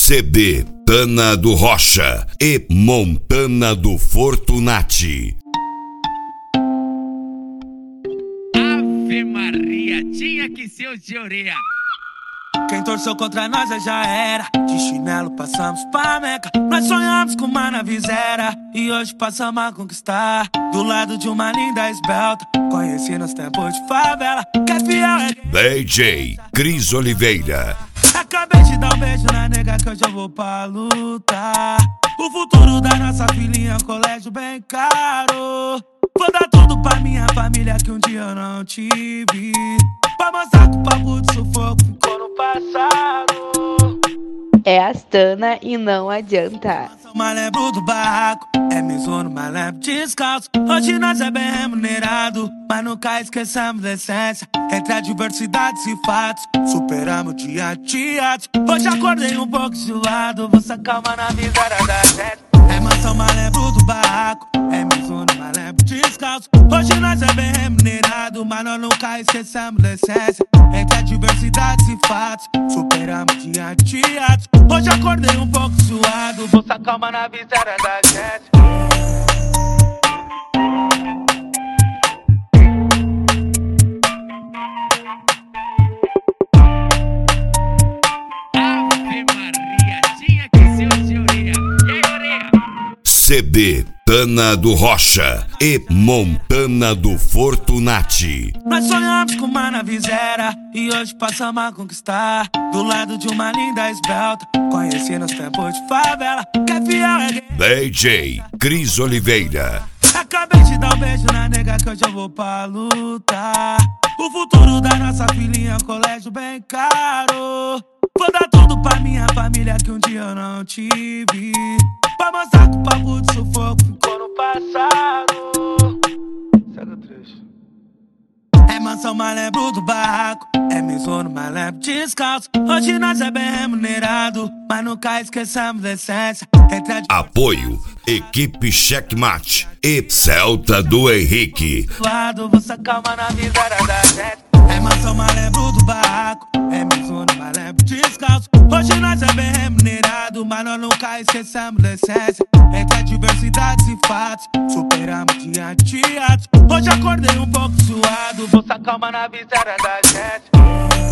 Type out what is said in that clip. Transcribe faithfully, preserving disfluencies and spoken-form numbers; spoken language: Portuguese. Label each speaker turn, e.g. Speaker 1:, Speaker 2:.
Speaker 1: C D Tana do Rocha e Montana do Fortunati.
Speaker 2: Ave Maria, tinha que ser o Teoria.
Speaker 3: Quem torceu contra nós já era. De chinelo passamos pra Meca. Nós sonhamos com uma navizeira e hoje passamos a conquistar. Do lado de uma linda esbelta, conheci nos tempos de favela. Que é fiel é
Speaker 1: D J Cris Oliveira.
Speaker 3: Acabei de dar um beijo na nega que hoje eu vou pra lutar. O futuro da nossa filhinha, colégio bem caro. Vou dar tudo pra minha família que um dia eu não tive. Pra mostrar que o papo de sufoco ficou no passado.
Speaker 4: É as Tana e não adianta.
Speaker 3: Sou malembro do barraco, é misono, malembro descalço. Hoje nós é bem remunerado, mas nunca esqueçamos da essência. Entre adversidades e fatos, superamos dia a dia. Hoje acordei um pouco zoado, vou sacar uma na miséria da gente. É mansão, malembro do barraco, é misono, malembro descalço. Hoje nós é bem remunerado, mas nós nunca esqueçamos da essência. Entre adversidades e fatos, superamos dia a dia. Hoje acordei um pouco suado, vou sacar uma na miséria da gente.
Speaker 2: Ave Maria, tinha que ser o Teoria. E aí, Oreia?
Speaker 1: C D Tana do Rocha e Montana do Fortunati.
Speaker 3: Nós sonhamos com uma navizeira e hoje passamos a conquistar. Do lado de uma linda esbelta, conheci nos tempos de favela. Que é fiel é
Speaker 1: D J Cris Oliveira.
Speaker 3: Acabei de dar um beijo na nega que hoje eu vou pra lutar. O futuro da nossa filhinha, colégio bem caro. Vou dar tudo pra minha família que um dia eu não tive. Pra mostrar que o papo de sufoco ficou no passado. Segue o trecho. É mansão, malembro do barraco, é misono, malembro descalço. Hoje nós é bem remunerado, mas nunca esqueçamos da essência. Entre a...
Speaker 1: Apoio Equipe Checkmate e Celta do Henrique.
Speaker 3: lado, vou sacar uma na miséria da gente. É mansão, malembro do barraco, é misono, malembro descalço. Hoje nós é bem remunerado, mas nós nunca esqueçamos da essência. Entre adversidades e fatos, superamos dia a dia. Hoje acordei um pouco suado, vou sacar uma na miséria da gente.